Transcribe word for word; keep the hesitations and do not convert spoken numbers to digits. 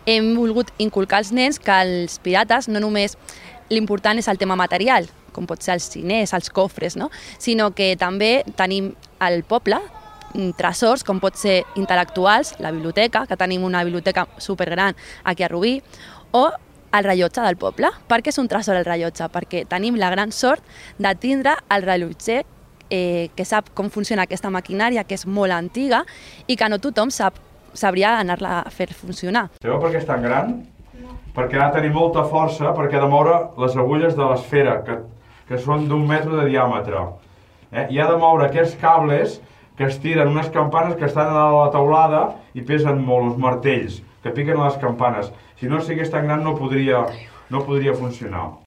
hem volgut inculcar als nens que els pirates no només l'important és el tema material, com pot ser els diners, els cofres, no? Sinó que també tenim al poble tresors, com pot ser intel·lectuals, la biblioteca, que tenim una biblioteca supergran aquí a Rubí, o el rellotge del poble. Per què és un tresor el rellotge? Perquè tenim la gran sort de tindre el rellotger eh, que sap com funciona aquesta maquinària, que és molt antiga i que no tothom sap, sabria anar-la a fer funcionar. Sabeu per què és tan gran? No. Perquè ha de tenir molta força perquè ha de moure les agulles de l'esfera, que, que són d'un metre de diàmetre. Eh? I ha de moure aquests cables que estiren unes campanes que estan a dalt de la teulada i pesen molt, els martells, que piquen a les campanes. Si no sigués tan gran no podria, no podria funcionar.